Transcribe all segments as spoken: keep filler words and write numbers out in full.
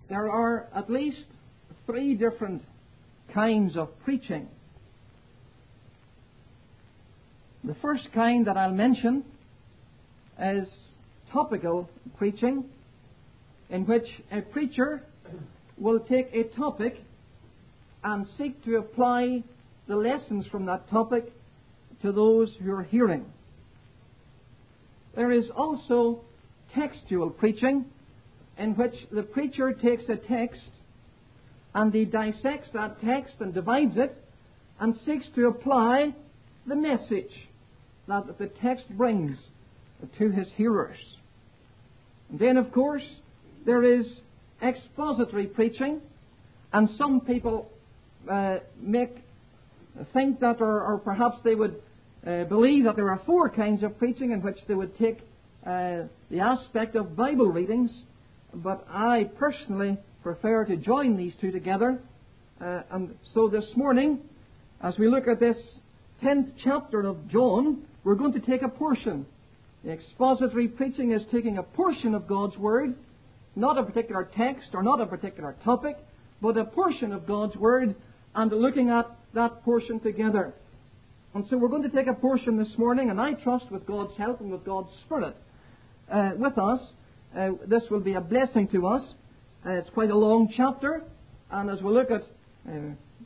there are at least three different kinds of preaching. The first kind that I'll mention is topical preaching, in which a preacher will take a topic and seek to apply the lessons from that topic to those who are hearing. There is also textual preaching, in which the preacher takes a text and he dissects that text and divides it and seeks to apply the message that the text brings to his hearers. And then, of course, there is expository preaching, and some people uh, make think that, or, or perhaps they would uh, believe that there are four kinds of preaching in which they would take uh, the aspect of Bible readings, but I personally prefer to join these two together. Uh, and so this morning, as we look at this tenth chapter of John, we're going to take a portion. The expository preaching is taking a portion of God's Word, not a particular text or not a particular topic, but a portion of God's Word, and looking at that portion together. And so we're going to take a portion this morning, and I trust with God's help and with God's Spirit uh, with us, uh, this will be a blessing to us. Uh, it's quite a long chapter, and as we look at, uh,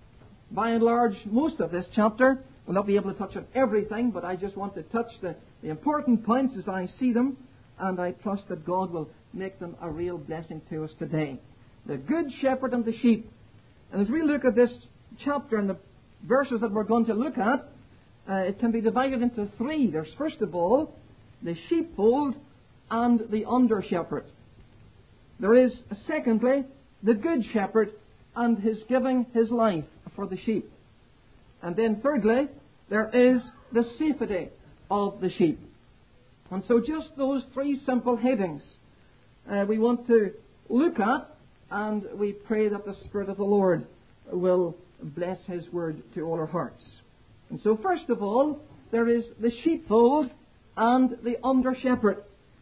by and large, most of this chapter, we'll not be able to touch on everything, but I just want to touch the, the important points as I see them, and I trust that God will make them a real blessing to us today. The Good Shepherd and the sheep. And as we look at this chapter and the verses that we're going to look at, uh, it can be divided into three. There's, first of all, the sheepfold and the under-shepherd. There is, secondly, the Good Shepherd and his giving his life for the sheep. And then thirdly, there is the safety of the sheep. And so just those three simple headings uh, we want to look at, and we pray that the Spirit of the Lord will bless His Word to all our hearts. And so first of all, there is the sheepfold and the under-shepherd.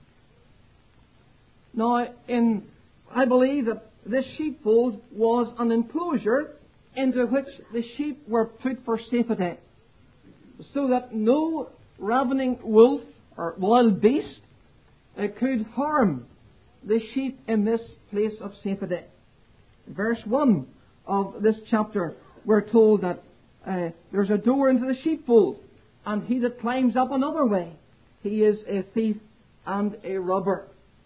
Now, in, I believe that this sheepfold was an enclosure into which the sheep were put for safety, so that no ravening wolf or wild beast uh, could harm the sheep in this place of safety. Verse one of this chapter, we're told that uh, there's a door into the sheepfold, and he that climbs up another way, he is a thief and a robber.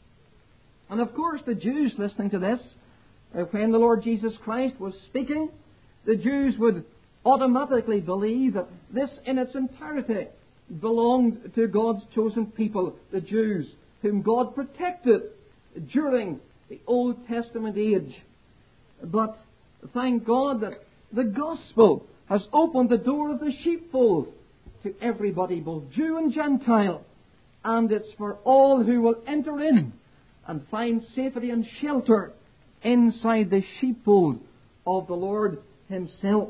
And of course, the Jews listening to this, uh, when the Lord Jesus Christ was speaking, the Jews would automatically believe that this in its entirety belonged to God's chosen people, the Jews, whom God protected during the Old Testament age. But thank God that the gospel has opened the door of the sheepfold to everybody, both Jew and Gentile, and it's for all who will enter in and find safety and shelter inside the sheepfold of the Lord Himself.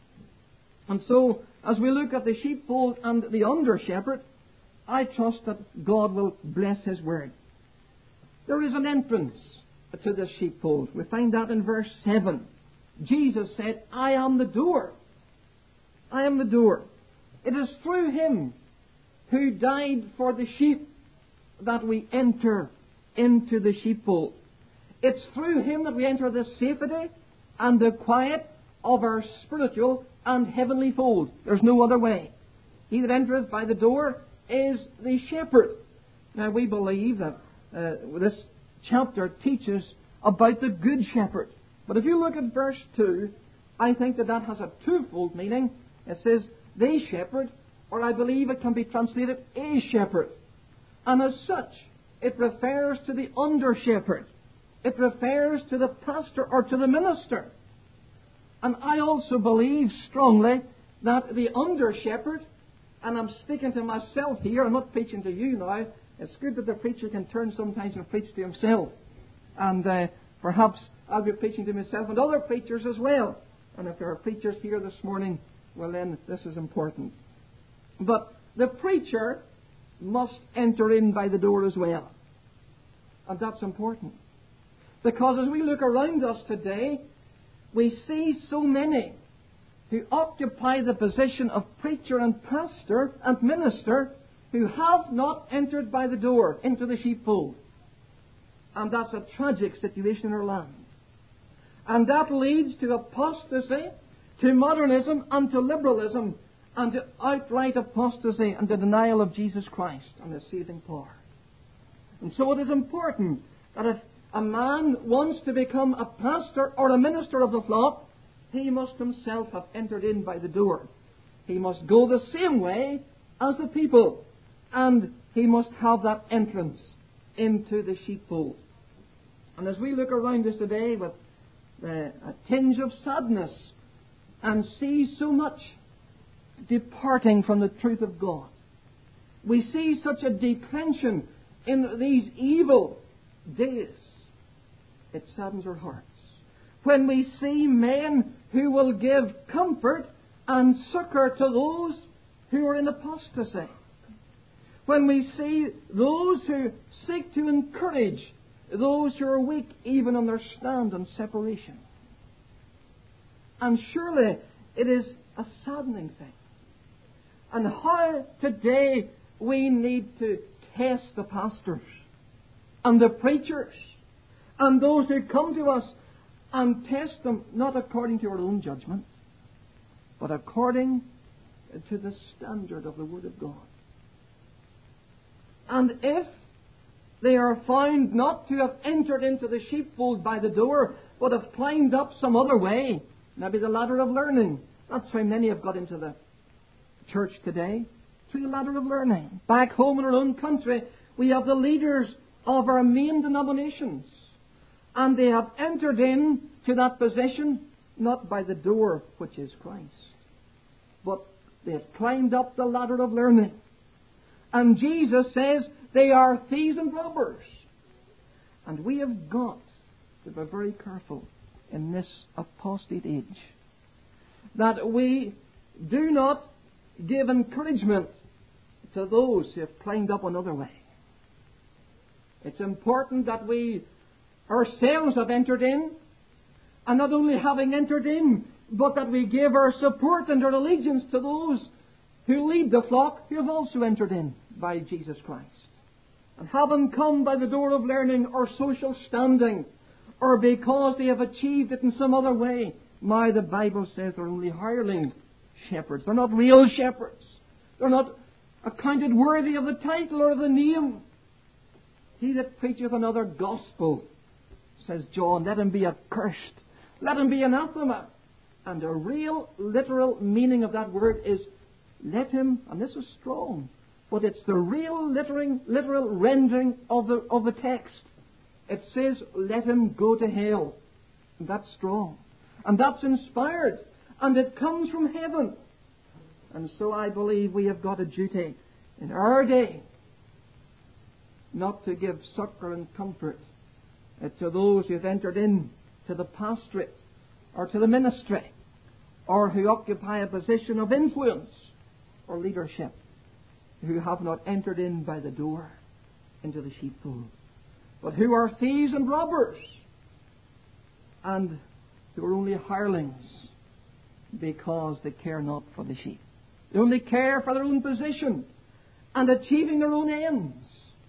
And so, as we look at the sheepfold and the under-shepherd, I trust that God will bless His Word. There is an entrance to the sheepfold. We find that in verse seven. Jesus said, I am the door. I am the door. It is through Him who died for the sheep that we enter into the sheepfold. It's through Him that we enter the safety and the quiet of our spiritual and heavenly fold. There's no other way. He that entereth by the door is the shepherd. Now we believe that uh, this chapter teaches about the Good Shepherd. But if you look at verse two, I think that that has a twofold meaning. It says, the shepherd, or I believe it can be translated, a shepherd. And as such, it refers to the under-shepherd. It refers to the pastor or to the minister. And I also believe strongly that the under-shepherd, and I'm speaking to myself here, I'm not preaching to you now. It's good that the preacher can turn sometimes and preach to himself. And uh, perhaps I'll be preaching to myself and other preachers as well. And if there are preachers here this morning, well then, this is important. But the preacher must enter in by the door as well. And that's important. Because as we look around us today, we see so many who occupy the position of preacher and pastor and minister who have not entered by the door into the sheepfold. And that's a tragic situation in our land. And that leads to apostasy, to modernism, and to liberalism, and to outright apostasy and the denial of Jesus Christ and His saving power. And so it is important that if a man wants to become a pastor or a minister of the flock, he must himself have entered in by the door. He must go the same way as the people, and he must have that entrance into the sheepfold. And as we look around us today with uh, a tinge of sadness and see so much departing from the truth of God, we see such a declension in these evil days, it saddens our hearts. When we see men who will give comfort and succor to those who are in apostasy. When we see those who seek to encourage those who are weak even on their stand on separation. And surely it is a saddening thing. And how today we need to test the pastors and the preachers and those who come to us and test them not according to our own judgment, but according to the standard of the Word of God. And if they are found not to have entered into the sheepfold by the door, but have climbed up some other way, maybe the ladder of learning. That's how many have got into the church today, through the ladder of learning. Back home in our own country, we have the leaders of our main denominations. And they have entered in to that position not by the door, which is Christ, but they have climbed up the ladder of learning. And Jesus says they are thieves and robbers. And we have got to be very careful in this apostate age that we do not give encouragement to those who have climbed up another way. It's important that we ourselves have entered in, and not only having entered in, but that we give our support and our allegiance to those who lead the flock who have also entered in by Jesus Christ. And haven't come by the door of learning or social standing, or because they have achieved it in some other way. Now the Bible says they're only hireling shepherds. They're not real shepherds. They're not accounted worthy of the title or the name. He that preacheth another gospel, says John, let him be accursed. Let him be anathema. And the real literal meaning of that word is let him, and this is strong, but it's the real literal, literal rendering of the, of the text. It says let him go to hell. And that's strong. And that's inspired. And it comes from heaven. And so I believe we have got a duty in our day not to give succor and comfort to those who have entered in to the pastorate or to the ministry, or who occupy a position of influence or leadership, who have not entered in by the door into the sheepfold, but who are thieves and robbers, and who are only hirelings because they care not for the sheep. They only care for their own position and achieving their own ends,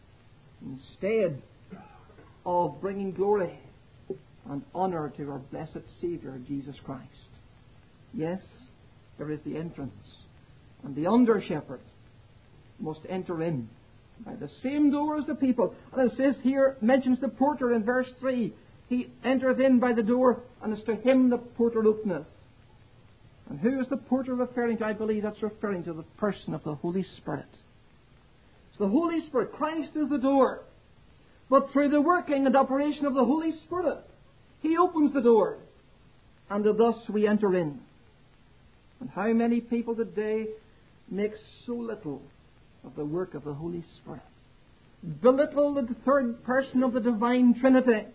instead of bringing glory and honour to our blessed Saviour, Jesus Christ. Yes, there is the entrance, and the under-shepherd must enter in by the same door as the people. And it says here, mentions the porter in verse three. He entereth in by the door, and it's to him the porter openeth. And who is the porter referring to? I believe that's referring to the person of the Holy Spirit. So the Holy Spirit, Christ is the door. But through the working and operation of the Holy Spirit, He opens the door, and thus we enter in. And how many people today make so little of the work of the Holy Spirit? Belittle the third person of the Divine Trinity.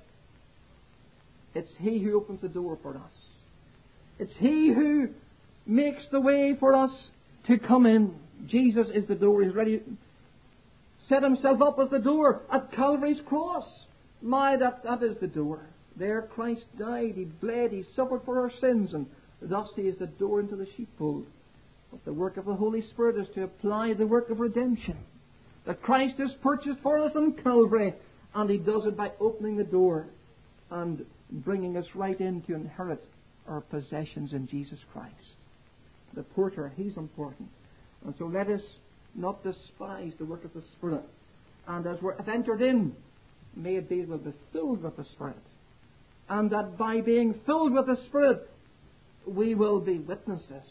It's He who opens the door for us. It's He who makes the way for us to come in. Jesus is the door. He's ready. Set Himself up as the door at Calvary's cross. My, that, that is the door. There Christ died, He bled, He suffered for our sins, and thus He is the door into the sheepfold. But the work of the Holy Spirit is to apply the work of redemption that Christ has purchased for us on Calvary, and He does it by opening the door and bringing us right in to inherit our possessions in Jesus Christ. The porter, He's important. And so let us not despise the work of the Spirit. And as we're entered in, may it be we'll be filled with the Spirit. And that by being filled with the Spirit, we will be witnesses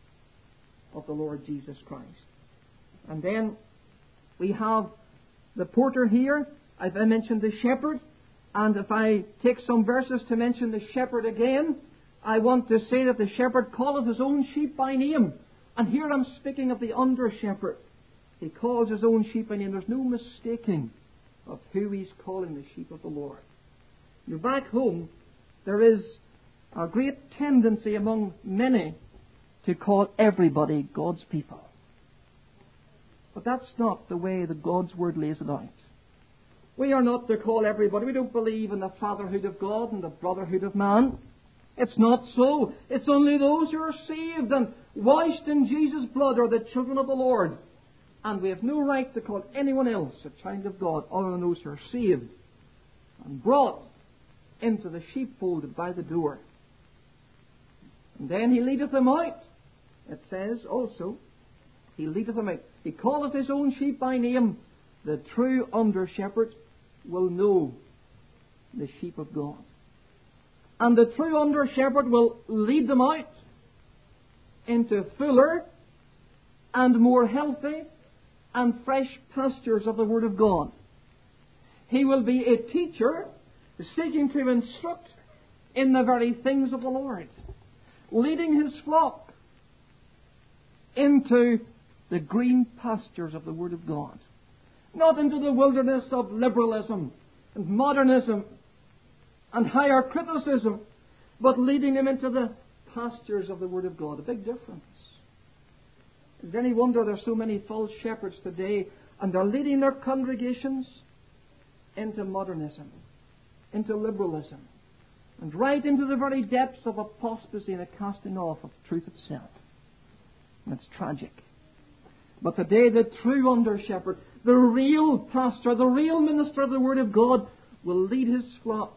of the Lord Jesus Christ. And then we have the porter here. I've mentioned the shepherd. And if I take some verses to mention the shepherd again, I want to say that the shepherd calleth his own sheep by name. And here I'm speaking of the under shepherd. He calls his own sheep by name. There's no mistaking of who he's calling the sheep of the Lord. You're back home, there is a great tendency among many to call everybody God's people. But that's not the way that God's Word lays it out. We are not to call everybody. We don't believe in the fatherhood of God and the brotherhood of man. It's not so. It's only those who are saved and washed in Jesus' blood are the children of the Lord. And we have no right to call anyone else a child of God other than those who are saved and brought into the sheepfold by the door. And then He leadeth them out. It says also, He leadeth them out. He calleth His own sheep by name. The true under-shepherd will know the sheep of God. And the true under-shepherd will lead them out into fuller and more healthy and fresh pastures of the Word of God. He will be a teacher seeking to instruct in the very things of the Lord, leading His flock into the green pastures of the Word of God. Not into the wilderness of liberalism and modernism and higher criticism, but leading them into the pastures of the Word of God. A big difference. Is it any wonder there are so many false shepherds today, and they're leading their congregations into modernism, into liberalism, and right into the very depths of apostasy and a casting off of truth itself. And it's tragic. But today the true under-shepherd, the real pastor, the real minister of the Word of God, will lead his flock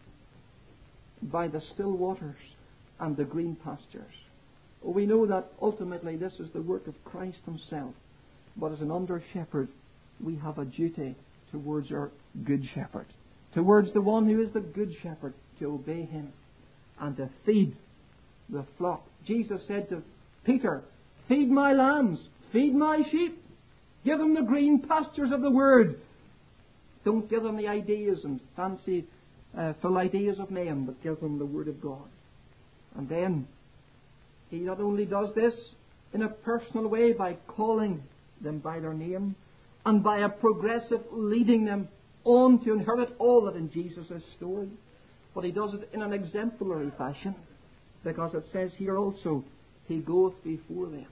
by the still waters and the green pastures. Oh, we know that ultimately this is the work of Christ Himself. But as an under-shepherd, we have a duty towards our good shepherd, towards the one who is the good shepherd, to obey Him and to feed the flock. Jesus said to Peter, "Feed my lambs, feed my sheep. Give them the green pastures of the Word. Don't give them the ideas and fancy uh, full ideas of men, but give them the Word of God." And then He not only does this in a personal way by calling them by their name and by a progressive leading them on to inherit all that in Jesus is stored, but He does it in an exemplary fashion, because it says here also, He goeth before them.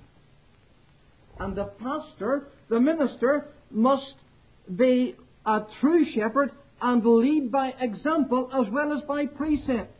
And the pastor, the minister, must be a true shepherd and lead by example as well as by precept.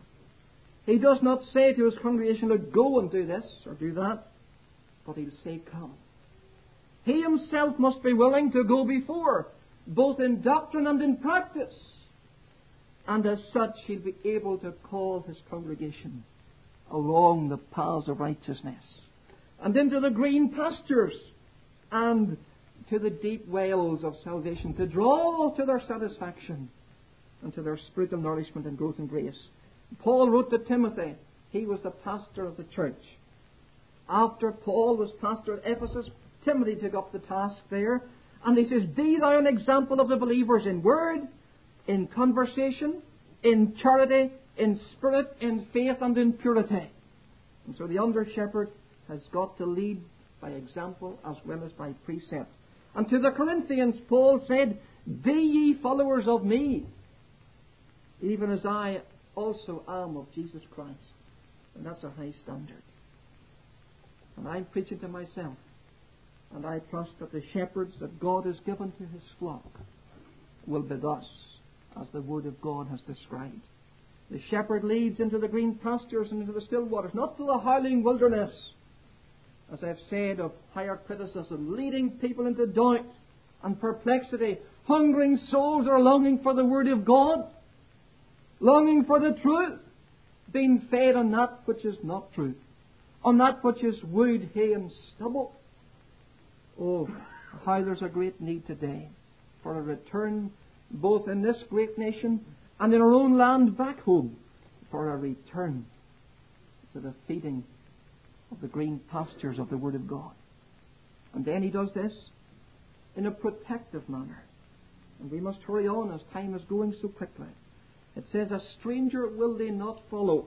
He does not say to his congregation, "Look, go and do this or do that," but he'll say, "Come." He himself must be willing to go before, both in doctrine and in practice. And as such, he'll be able to call his congregation along the paths of righteousness and into the green pastures and to the deep wells of salvation, to draw to their satisfaction and to their spiritual nourishment and growth and grace. Paul wrote to Timothy. He was the pastor of the church. After Paul was pastor at Ephesus, Timothy took up the task there, and he says, "Be thou an example of the believers in word, in conversation, in charity, in spirit, in faith, and in purity." And so the under-shepherd has got to lead by example as well as by precept. And to the Corinthians, Paul said, "Be ye followers of me, even as I also am of Jesus Christ." And that's a high standard. And I'm preaching to myself. And I trust that the shepherds that God has given to His flock will be thus, as the Word of God has described. The shepherd leads into the green pastures and into the still waters, not to the howling wilderness, as I've said, of higher criticism, leading people into doubt and perplexity. Hungering souls are longing for the Word of God, longing for the truth, being fed on that which is not truth, on that which is wood, hay, and stubble. Oh, how there's a great need today for a return, both in this great nation and in our own land back home, for a return to the feeding of the green pastures of the Word of God. And then he does this in a protective manner. And we must hurry on as time is going so quickly. It says, a stranger will they not follow,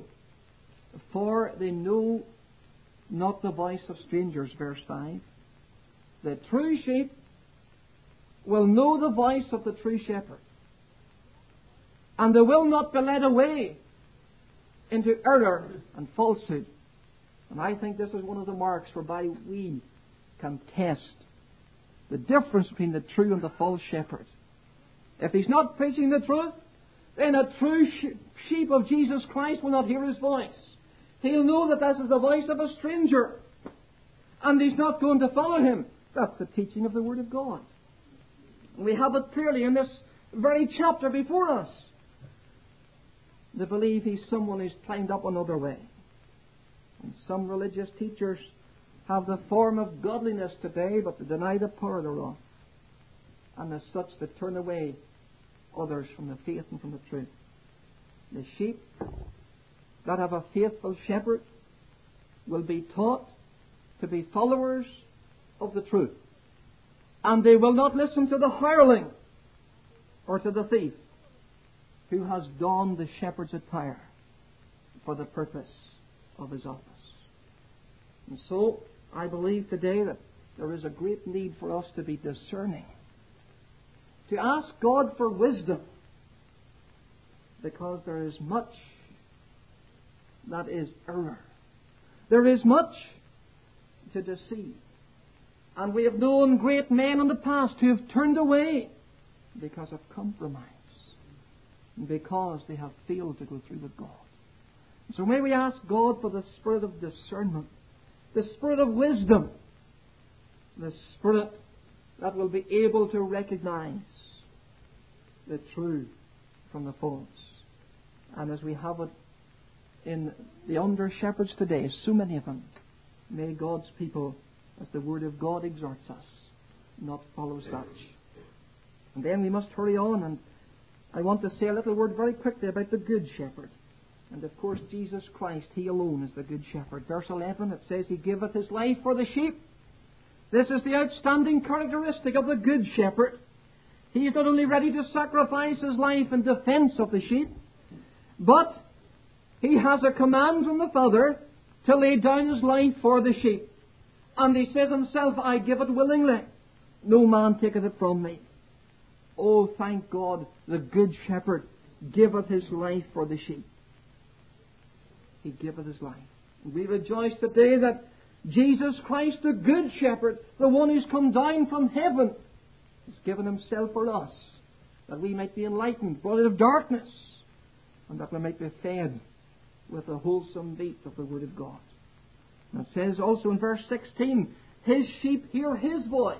for they know not the voice of strangers, verse five. The true sheep will know the voice of the true shepherd, and they will not be led away into error and falsehood. And I think this is one of the marks whereby we can test the difference between the true and the false shepherd. If he's not preaching the truth, then a true sheep of Jesus Christ will not hear his voice. He'll know that this is the voice of a stranger, and he's not going to follow him. That's the teaching of the Word of God. And we have it clearly in this very chapter before us. They believe he's someone who's climbed up another way. And some religious teachers have the form of godliness today, but they deny the power thereof. And as such, they turn away others from the faith and from the truth. The sheep that have a faithful shepherd will be taught to be followers of the truth. And they will not listen to the hireling or to the thief who has donned the shepherd's attire for the purpose of his office. And so, I believe today that there is a great need for us to be discerning, to ask God for wisdom, because there is much that is error. There is much to deceive. And we have known great men in the past who have turned away because of compromise, and because they have failed to go through with God. So may we ask God for the spirit of discernment, the spirit of wisdom, the spirit that will be able to recognize the true from the false. And as we have it in the under shepherds today, so many of them, may God's people, as the Word of God exhorts us, not follow such. And then we must hurry on, and I want to say a little word very quickly about the Good Shepherd. And of course, Jesus Christ, He alone is the Good Shepherd. Verse eleven, it says, He giveth His life for the sheep. This is the outstanding characteristic of the Good Shepherd. He is not only ready to sacrifice His life in defense of the sheep, but He has a command from the Father to lay down His life for the sheep. And He says Himself, I give it willingly. No man taketh it from me. Oh, thank God, the Good Shepherd giveth His life for the sheep. He giveth His life. And we rejoice today that Jesus Christ, the Good Shepherd, the one who's come down from heaven, has given Himself for us, that we might be enlightened, brought out of darkness, and that we might be fed with the wholesome meat of the Word of God. And it says also in verse sixteen, His sheep hear His voice.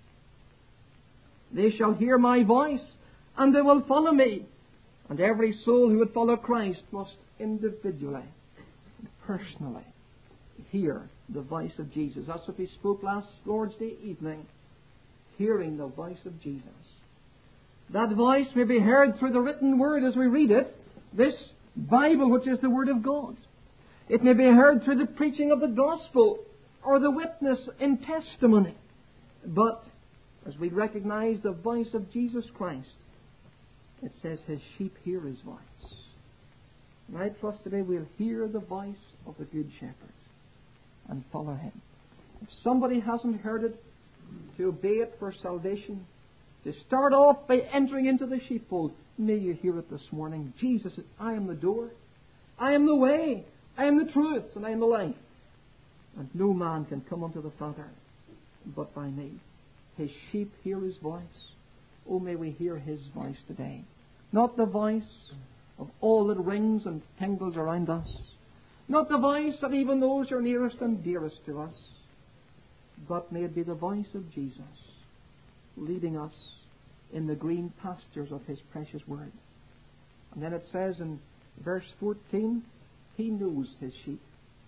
They shall hear my voice, and they will follow me. And every soul who would follow Christ must individually, personally, hear the voice of Jesus. That's what we spoke last Lord's Day evening. Hearing the voice of Jesus. That voice may be heard through the written Word as we read it, this Bible which is the Word of God. It may be heard through the preaching of the Gospel or the witness in testimony. But as we recognize the voice of Jesus Christ, it says His sheep hear His voice. And I trust today we'll hear the voice of the Good Shepherd and follow Him. If somebody hasn't heard it, to obey it for salvation, to start off by entering into the sheepfold, may you hear it this morning. Jesus said, I am the door, I am the way, I am the truth, and I am the life. And no man can come unto the Father but by me. His sheep hear His voice. Oh, may we hear His voice today. Not the voice of all that rings and tingles around us. Not the voice of even those who are nearest and dearest to us, but may it be the voice of Jesus leading us in the green pastures of His precious word. And then it says in verse fourteen, He knows His sheep.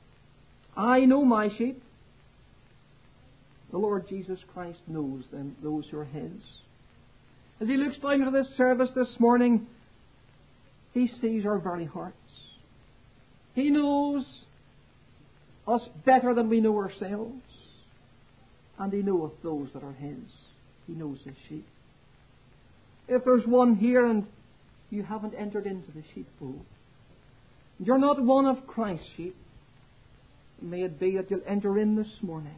I know my sheep. The Lord Jesus Christ knows them, those who are His. As He looks down into this service this morning, He sees our very hearts. He knows us better than we know ourselves. And He knoweth those that are His. He knows His sheep. If there's one here and you haven't entered into the sheepfold, you're not one of Christ's sheep, may it be that you'll enter in this morning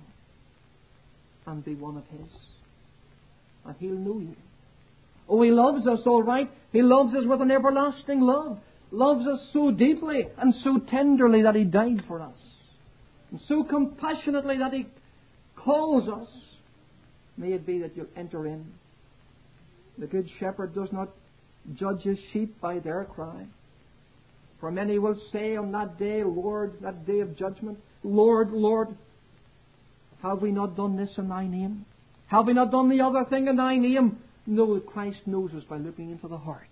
and be one of His. And He'll know you. Oh, He loves us, all right. He loves us with an everlasting love. Loves us so deeply and so tenderly that He died for us. And so compassionately that He calls us. May it be that you'll enter in. The Good Shepherd does not judge His sheep by their cry. For many will say on that day, Lord, that day of judgment, Lord, Lord, have we not done this in Thy name? Have we not done the other thing in Thy name? No, Christ knows us by looking into the heart.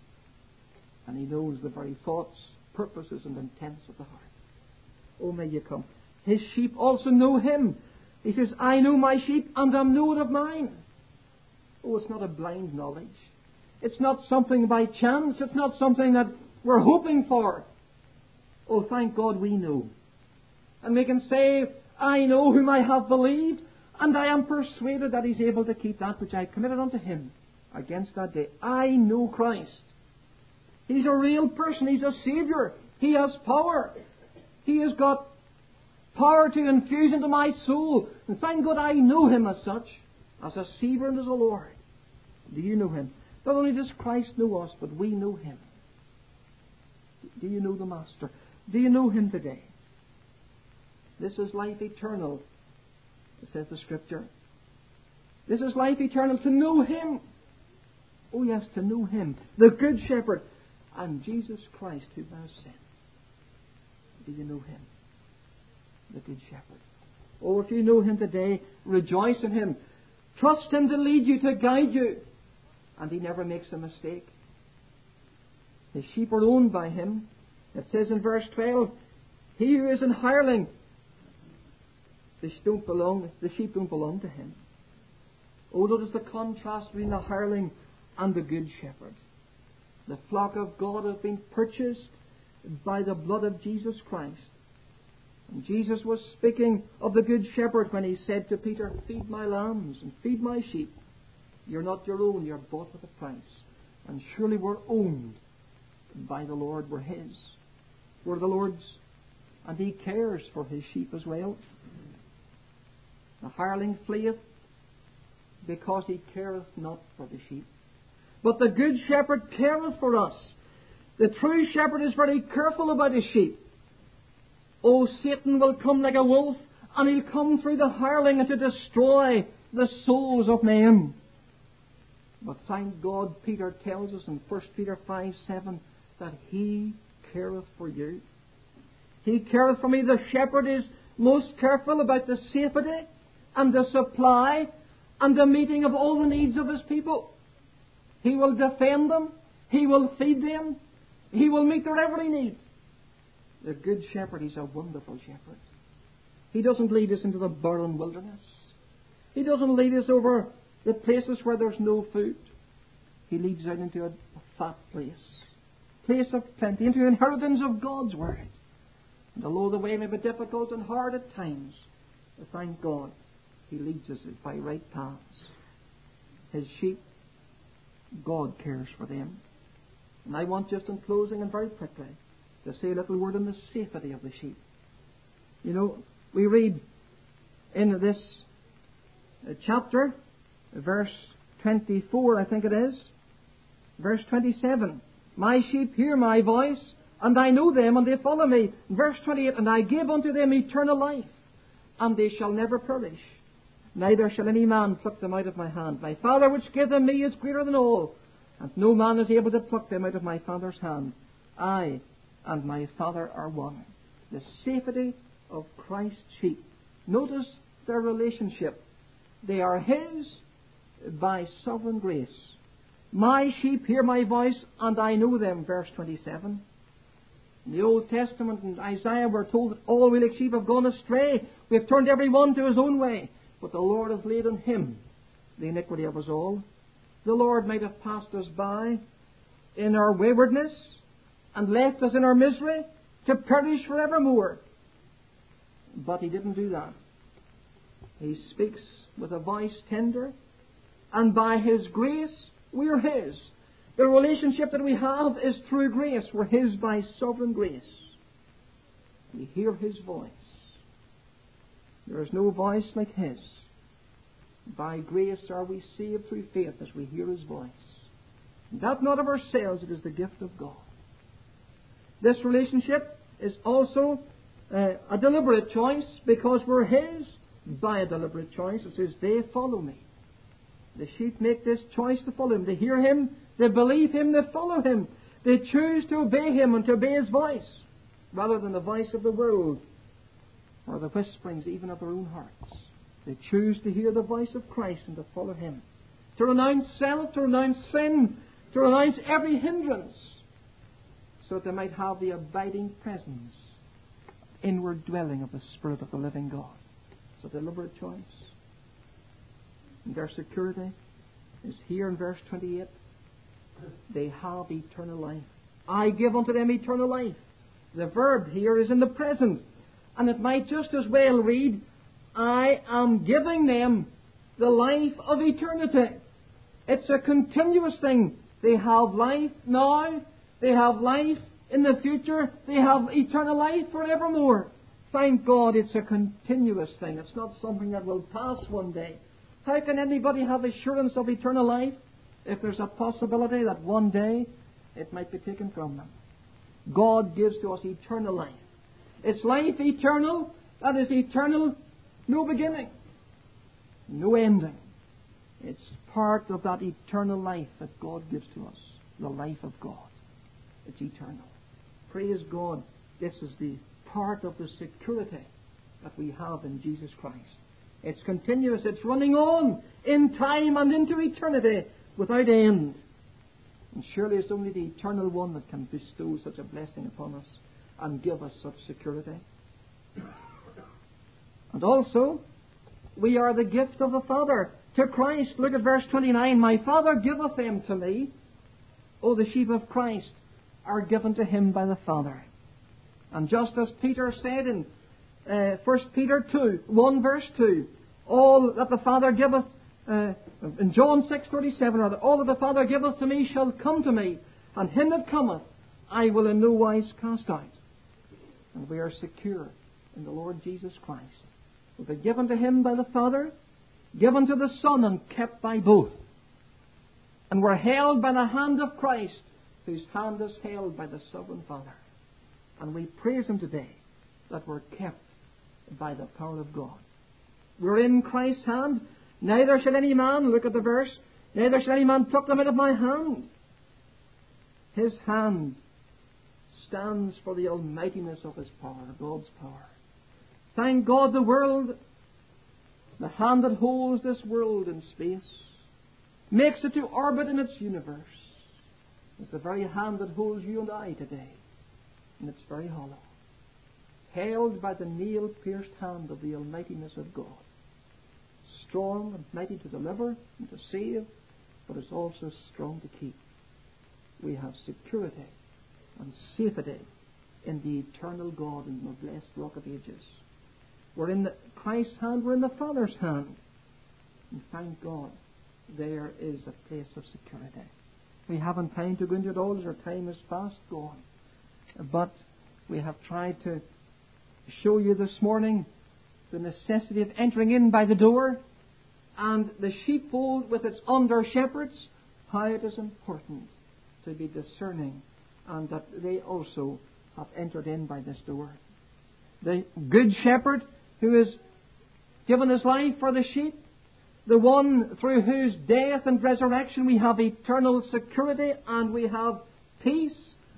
And He knows the very thoughts, purposes and intents of the heart. Oh, may you come. His sheep also know Him. He says, I know my sheep and am known of mine. Oh, it's not a blind knowledge. It's not something by chance. It's not something that we're hoping for. Oh, thank God we know. And we can say, I know whom I have believed, and I am persuaded that He's able to keep that which I committed unto Him against that day. I know Christ. He's a real person. He's a Saviour. He has power. He has got power to infuse into my soul. And thank God I know Him as such, as a Saviour and as a Lord. Do you know Him? Not only does Christ know us, but we know Him. Do you know the Master? Do you know Him today? This is life eternal, says the Scripture. This is life eternal, to know Him. Oh yes, to know Him, the Good Shepherd, and Jesus Christ whom Thou hast sent. Do you know Him, the Good Shepherd? Oh, if you know Him today, rejoice in Him. Trust Him to lead you, to guide you. And He never makes a mistake. His sheep are owned by Him. It says in verse twelve, He who is an hireling, the sheep don't belong, the sheep don't belong to Him. Oh, notice the contrast between the hireling and the Good Shepherd. The flock of God has been purchased by the blood of Jesus Christ. And Jesus was speaking of the Good Shepherd when He said to Peter, feed my lambs and feed my sheep. You're not your own, you're bought with a price. And surely we're owned by the Lord. We're His. We're the Lord's. And He cares for His sheep as well. The hireling fleeth because he careth not for the sheep. But the Good Shepherd careth for us. The true shepherd is very careful about his sheep. Oh, Satan will come like a wolf, and he'll come through the hireling and to destroy the souls of men. But thank God, Peter tells us in First Peter five seven that He careth for you. He careth for me. The shepherd is most careful about the safety and the supply and the meeting of all the needs of his people. He will defend them. He will feed them. He will meet their every need. The Good Shepherd is a wonderful shepherd. He doesn't lead us into the barren wilderness. He doesn't lead us over the places where there's no food. He leads out into a, a fat place. Place of plenty, into the inheritance of God's Word. And although the way may be difficult and hard at times, thank God, He leads us by right paths. His sheep, God cares for them. And I want just in closing and very quickly to say a little word on the safety of the sheep. You know, we read in this chapter, verse twenty-four, I think it is, verse twenty-seven, my sheep hear my voice, and I know them, and they follow me. Verse twenty-eight, and I give unto them eternal life, and they shall never perish, neither shall any man pluck them out of my hand. My Father which gave them me is greater than all, and no man is able to pluck them out of my Father's hand. I and my Father are one. The safety of Christ's sheep. Notice their relationship. They are His by sovereign grace. My sheep hear my voice, and I know them, verse twenty-seven. In the Old Testament, in Isaiah, we're told that all we like sheep have gone astray. We have turned every one to his own way. But the Lord hath laid on Him the iniquity of us all. The Lord might have passed us by in our waywardness and left us in our misery to perish forevermore. But He didn't do that. He speaks with a voice tender, and by His grace we are His. The relationship that we have is through grace. We're His by sovereign grace. We hear His voice. There is no voice like His. By grace are we saved through faith as we hear His voice. That not of ourselves, it is the gift of God. This relationship is also uh, a deliberate choice, because we're His by a deliberate choice. It says, they follow me. The sheep make this choice to follow Him. They hear Him, they believe Him, they follow Him. They choose to obey Him and to obey His voice, rather than the voice of the world or the whisperings even of their own hearts. They choose to hear the voice of Christ and to follow Him. To renounce self, to renounce sin, to renounce every hindrance, so that they might have the abiding presence, inward dwelling of the Spirit of the living God. It's a deliberate choice. And their security is here in verse twenty-eight. They have eternal life. I give unto them eternal life. The verb here is in the present. And it might just as well read, I am giving them the life of eternity. It's a continuous thing. They have life now. They have life in the future. They have eternal life forevermore. Thank God it's a continuous thing. It's not something that will pass one day. How can anybody have assurance of eternal life if there's a possibility that one day it might be taken from them? God gives to us eternal life. It's life eternal. That is eternal, no beginning, no ending. It's part of that eternal life that God gives to us. The life of God. It's eternal. Praise God. This is the part of the security that we have in Jesus Christ. It's continuous. It's running on in time and into eternity without end. And surely it's only the Eternal One that can bestow such a blessing upon us and give us such security. And also, we are the gift of the Father to Christ. Look at verse twenty-nine. My Father giveth them to me. Oh, the sheep of Christ are given to Him by the Father. And just as Peter said in uh, First Peter two, one verse two, all that the Father giveth, uh, in John six thirty-seven, rather, all that the Father giveth to me shall come to me, and him that cometh I will in no wise cast out. And we are secure in the Lord Jesus Christ. We are given to Him by the Father, given to the Son, and kept by both. And we're held by the hand of Christ, whose hand is held by the Sovereign Father. And we praise Him today that we're kept by the power of God. We're in Christ's hand. Neither shall any man, look at the verse, neither shall any man pluck them out of my hand. His hand stands for the almightiness of His power, God's power. Thank God the world, the hand that holds this world in space, makes it to orbit in its universe. It's the very hand that holds you and I today. And it's very hollow. Held by the nail-pierced hand of the almightiness of God. Strong and mighty to deliver and to save, but it's also strong to keep. We have security and safety in the eternal God and the blessed Rock of Ages. We're in the, Christ's hand, we're in the Father's hand. And thank God, there is a place of security. We haven't time to go into it all as our time is fast gone. But we have tried to show you this morning the necessity of entering in by the door, and the sheepfold with its under-shepherds, how it is important to be discerning, and that they also have entered in by this door. The good shepherd who has given his life for the sheep, the one through whose death and resurrection we have eternal security and we have peace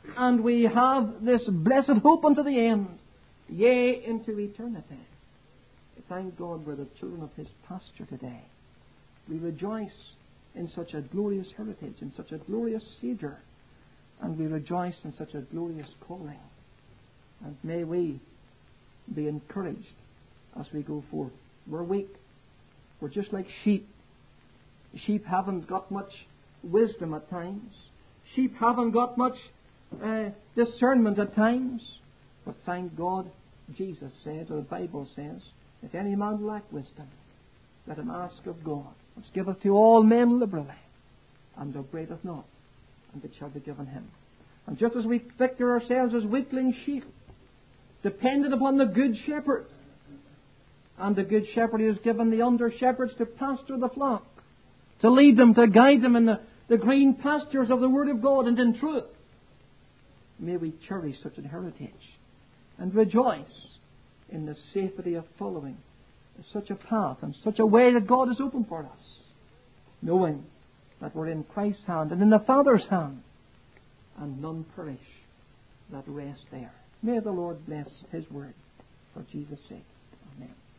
And we have this blessed hope unto the end, yea, into eternity. Thank God we're the children of His pasture today. We rejoice in such a glorious heritage, in such a glorious Saviour, and we rejoice in such a glorious calling. And may we be encouraged as we go forth. We're weak. We're just like sheep. Sheep haven't got much wisdom at times. Sheep haven't got much uh, discernment at times. But thank God, Jesus said, or the Bible says, if any man lack wisdom, let him ask of God, which giveth to all men liberally, and upbraideth not, and it shall be given him. And just as we picture ourselves as weakling sheep, dependent upon the Good Shepherd, and the Good Shepherd has given the under shepherds to pasture the flock, to lead them, to guide them in the, the green pastures of the Word of God and in truth. May we cherish such an heritage and rejoice in the safety of following such a path and such a way that God has opened for us, knowing that we're in Christ's hand and in the Father's hand, and none perish that rest there. May the Lord bless His word for Jesus' sake. Amen.